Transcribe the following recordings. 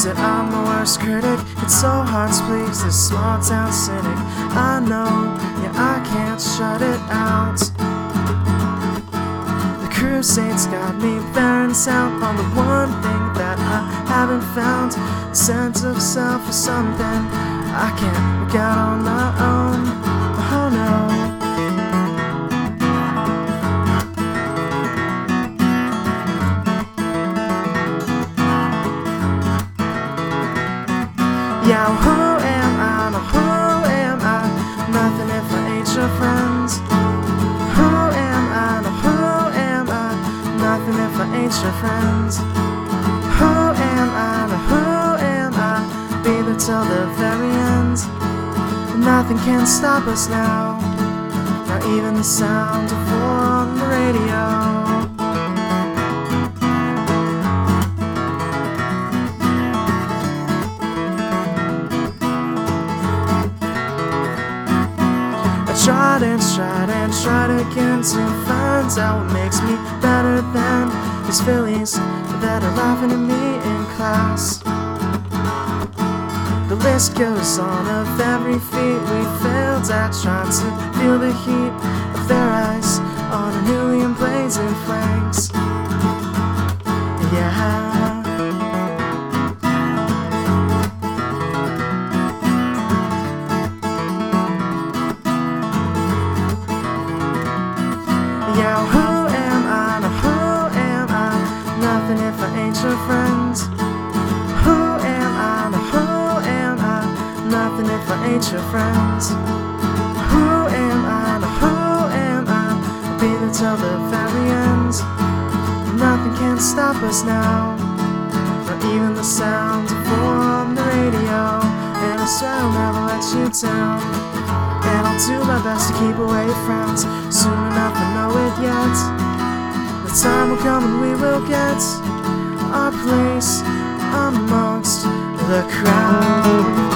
that I'm the worst critic. It's so hard to please this small town cynic. I know, yeah, I can't shut it out. The Crusades got me burnt out on the one thing that I haven't found. A sense of self or something I can't work out on my own. Oh no. Yeah, who am I? No, who am I? Nothing if I ain't your friends. Who am I? No, who am I? Nothing if I ain't your friends. Who am I? No, who am I? Be there till the very end. Nothing can stop us now. Not even the sound of war on the radio. Tried again to find out what makes me better than these fillies that are laughing at me in class. The list goes on of every feat we failed at, trying to feel the heat of their eyes on our newly emblazoned flanks. Yeah. Yeah, who am I? No, who am I? Nothing if I ain't your friends. Who am I? No, who am I? Nothing if I ain't your friends. Who am I? No, who am I? I'll be there till the very end. Nothing can stop us now. Not even the sound of war on the radio. And I swear I'll never let you down. And I'll do my best to keep away frowns. Soon enough, I know it yet. The time will come and we will get our place amongst the crowd.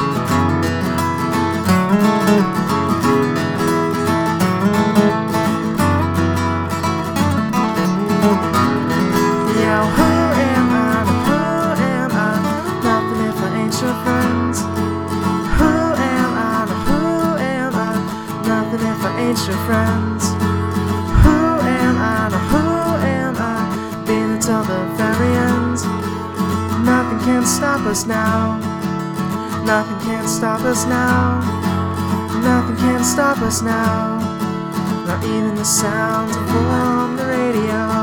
Yeah, who am I? Who am I? Nothing if I ain't your friends. Who am I? Who am I? Nothing if I ain't your friends. Who am I? No, who am I? Be there till the very end. Nothing can stop us now. Nothing can stop us now. Nothing can stop us now. Not even the sound of war on the radio.